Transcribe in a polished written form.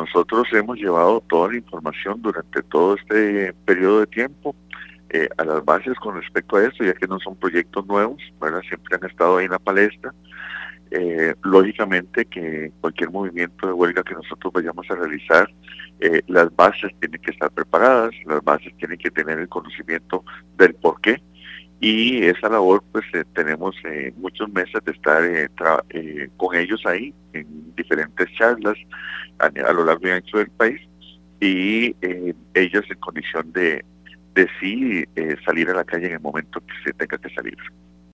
nosotros hemos llevado toda la información durante todo este periodo de tiempo a las bases con respecto a esto, ya que no son proyectos nuevos, ¿verdad? Siempre han estado ahí en la palestra. Lógicamente que cualquier movimiento de huelga que nosotros vayamos a realizar, las bases tienen que estar preparadas, las bases tienen que tener el conocimiento del por qué, y esa labor pues tenemos muchos meses de estar con ellos ahí en diferentes charlas a lo largo y ancho del país, y ellos en condición de sí salir a la calle en el momento que se tenga que salir.